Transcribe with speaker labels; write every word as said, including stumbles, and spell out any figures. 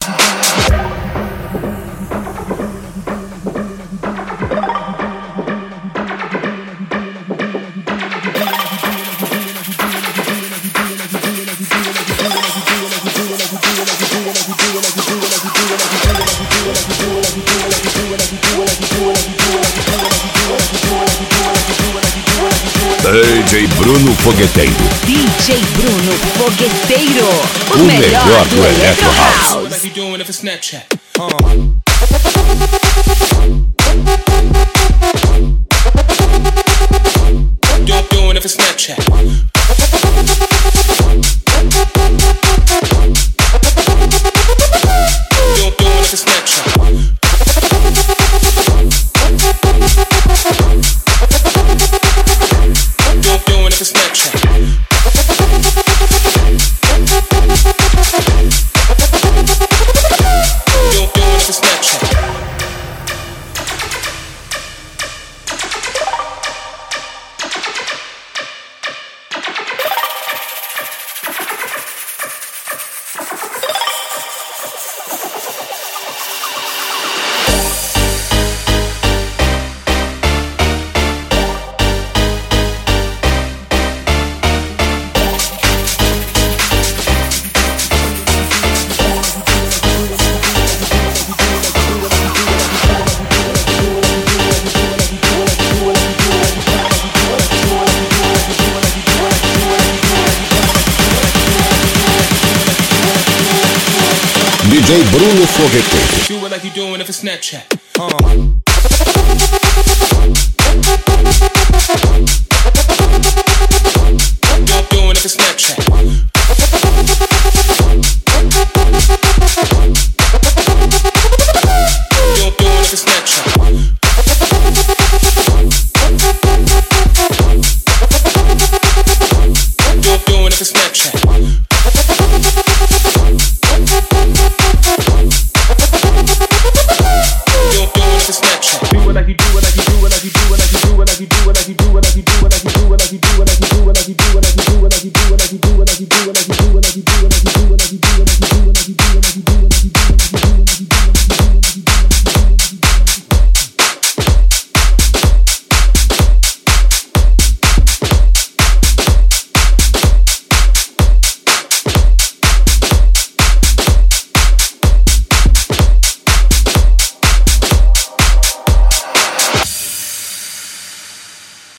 Speaker 1: D J Bruno Fogueteiro.
Speaker 2: D J Bruno Fogueteiro. O,
Speaker 1: o melhor, melhor do, do Electro House. D J Bruno Fogueteiro.
Speaker 3: Do it like you doing it for Snapchat. Uh.